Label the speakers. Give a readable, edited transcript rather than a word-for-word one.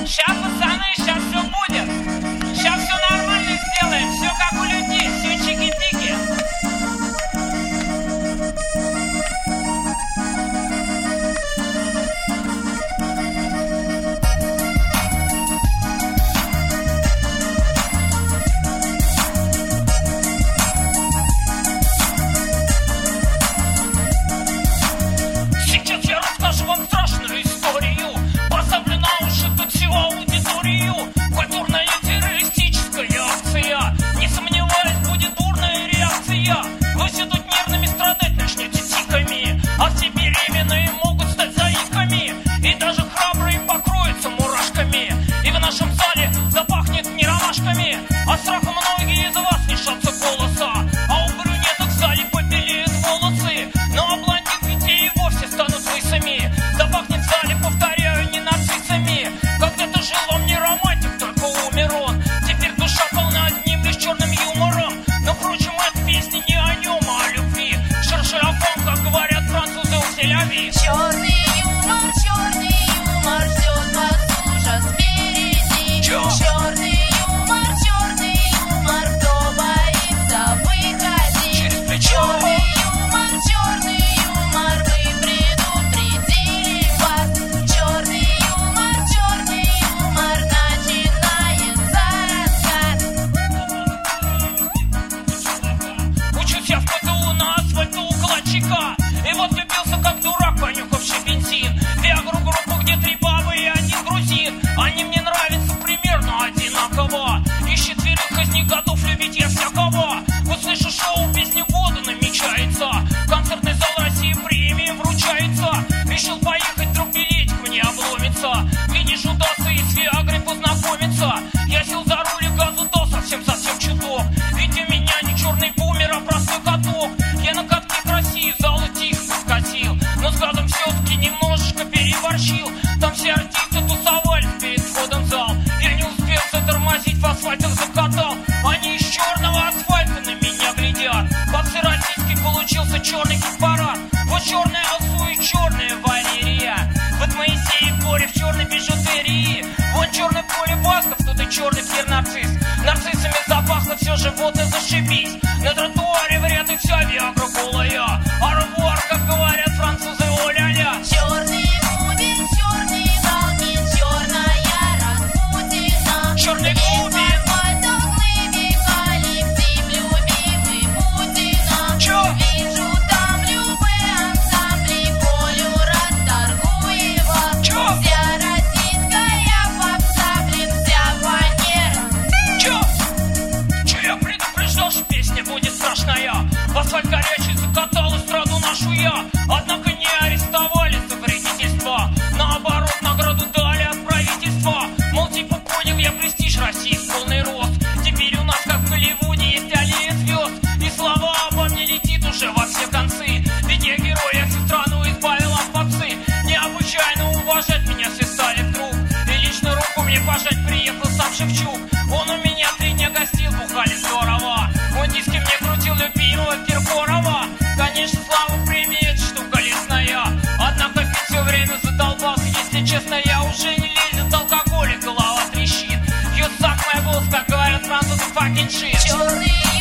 Speaker 1: Сейчас, пацаны, сейчас все будет. Сейчас все нормально сделаем. Все как у людей, все чики-пики. Сейчас я расскажу вам страшную историю. Поставлю на уши тут всю аудиторию. Культурно-террористическая акция. Не сомневаюсь, будет бурная реакция. Вы все тут нервными страдать начнете тиками, а все беременные могут стать заиками. И даже храбрые покроются мурашками. И в нашем зале запахнет не ромашками. От страха многие из вас лишатся голоса. А у брюнеток в зале побелеют волосы. Но а блондинки и вовсе станут лысыми. Запахнет в зале, повторяю, не нарциссами. Когда-то жил вам не романтик, только умер он. Теперь душа полна одним лишь черным юмором. Но, впрочем, эта песня не о нем, а о любви. Шерши о том, как говорят французы у Тель-Авив.
Speaker 2: Черный юмор ждет вас ужас впереди. Черный юмор, кто боится выходить.
Speaker 1: Через плечо.
Speaker 2: Черный юмор, вы предупредили вас. Черный юмор, начинается рассказ.
Speaker 1: Учусь я в ПТУ на асфальту у кладчика. И вот влюбился как дурак, понюхавший бензин. Виагру группу, где 3 бабы и 1 грузин. Они мне нравятся примерно одинаково. И с 4 из них готов любить я всякого. Вот слышу шоу «Песни года» намечается. Концертный зал России премии вручается. Решил поехать, вдруг билетик мне обломится. Видишь, удастся и с Виагрой познакомиться. Я сел за руль и газу дал совсем чуток. Ведь у меня не черный бумер, а простой каток. Я на катке к России в зал тихо подкатил. Но с газом все-таки немножечко переборщил. Там все артисты тусовались перед входом в зал. Я не успел затормозить, в асфальт их закатал. Они из черного асфальта на меня глядят. Под всероссийский получился черный хит-парад. Вот черная Алсу и черная Валерия. Вот Моисей и Боря в черной бижутерии. Вон черный Коля Басков, тут и черный Пьер Нарцисс. Нарциссами запахло, все животное зашибись. На тротуаре в ряд и вся Виагра голая. Арвуар, как говорят французы, о-ля-ля.
Speaker 2: Черный бубен, черный Галкин, черная Распутина.
Speaker 1: Черный бубен.
Speaker 2: Любимый Путина.
Speaker 1: Чё?
Speaker 2: Вижу там любые ансамбли, Колю Расторгуева.
Speaker 1: Чё?
Speaker 2: Вся российская попса, блин, вся фанера.
Speaker 1: Чё я предупреждал, что песня будет страшная. В асфальт горячий закатал эстраду нашу я. Однако не арестовали за вредительство. Наоборот, награду дали от правительства. Мол, типа понял я престиж России в полный рост. Теперь у нас, как в Голливуде, есть аллея звезд. И слава обо мне летит уже во все концы. Ведь я герой, я всю страну избавил от попсы. Необычайно уважать меня все стали вдруг. И лично руку мне пожать приехал сам Шевчук. Он у меня 3 дня гостил, бухали здорово. Он диски мне крутил любимого Киркорова. Конечно, слава премии, это штука лесная. Однако пить все время задолбался. Если честно, я уже не лезет алкоголь, и голова трещит. You suck my balls, как говорят французы, fucking shit.
Speaker 2: Черный